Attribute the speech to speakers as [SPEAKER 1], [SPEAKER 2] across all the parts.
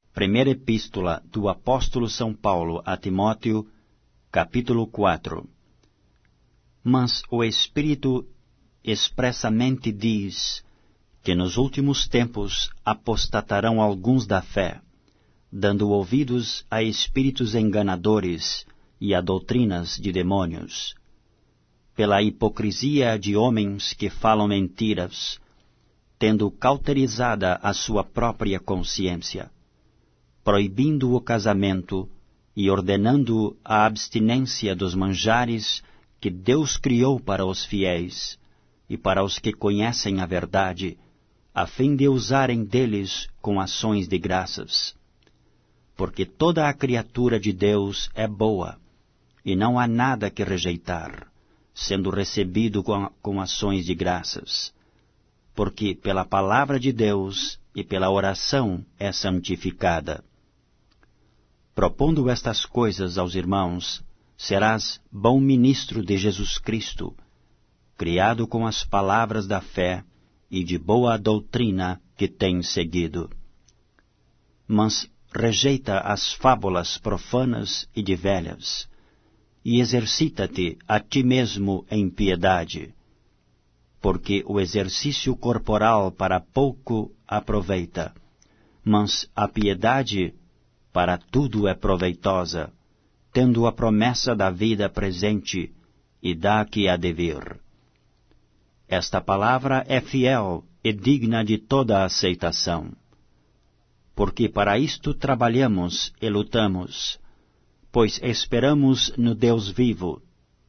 [SPEAKER 1] Primeira Epístola do Apóstolo São Paulo a Timóteo, capítulo 4. Mas o Espírito expressamente diz que nos últimos tempos apostatarão alguns da fé, dando ouvidos a espíritos enganadores e a doutrinas de demônios, pela hipocrisia de homens que falam mentiras, tendo cauterizada a sua própria consciência, proibindo o casamento e ordenando a abstinência dos manjares que Deus criou para os fiéis e para os que conhecem a verdade, a fim de usarem deles com ações de graças. Porque toda a criatura de Deus é boa, e não há nada que rejeitar, sendo recebido com ações de graças. Porque pela palavra de Deus e pela oração é santificada. Propondo estas coisas aos irmãos, serás bom ministro de Jesus Cristo, criado com as palavras da fé e de boa doutrina que tens seguido. Mas rejeita as fábulas profanas e de velhas, e exercita-te a ti mesmo em piedade, porque o exercício corporal para pouco aproveita, mas a piedade para tudo é proveitosa, tendo a promessa da vida presente e da que há de vir. Esta palavra é fiel e digna de toda a aceitação, porque para isto trabalhamos e lutamos, pois esperamos no Deus vivo,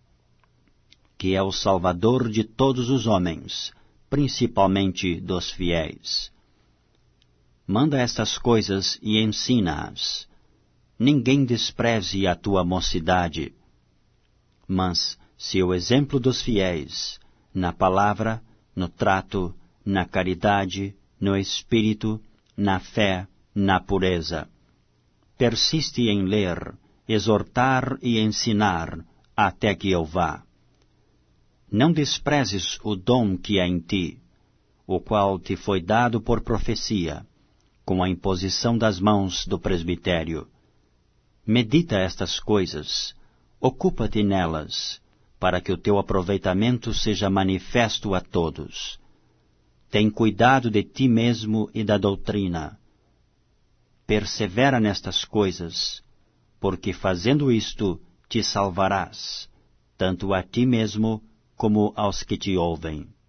[SPEAKER 1] que é o Salvador de todos os homens, principalmente dos fiéis. Manda estas coisas e ensina-as. Ninguém despreze a tua mocidade. Mas, se o exemplo dos fiéis, na palavra, no trato, na caridade, no espírito, na fé, na pureza, persiste em ler, exortar e ensinar, até que eu vá. Não desprezes o dom que há em ti, o qual te foi dado por profecia, com a imposição das mãos do presbitério. Medita estas coisas, ocupa-te nelas, para que o teu aproveitamento seja manifesto a todos. Tem cuidado de ti mesmo e da doutrina. Persevera nestas coisas, porque fazendo isto te salvarás, tanto a ti mesmo como aos que te ouvem.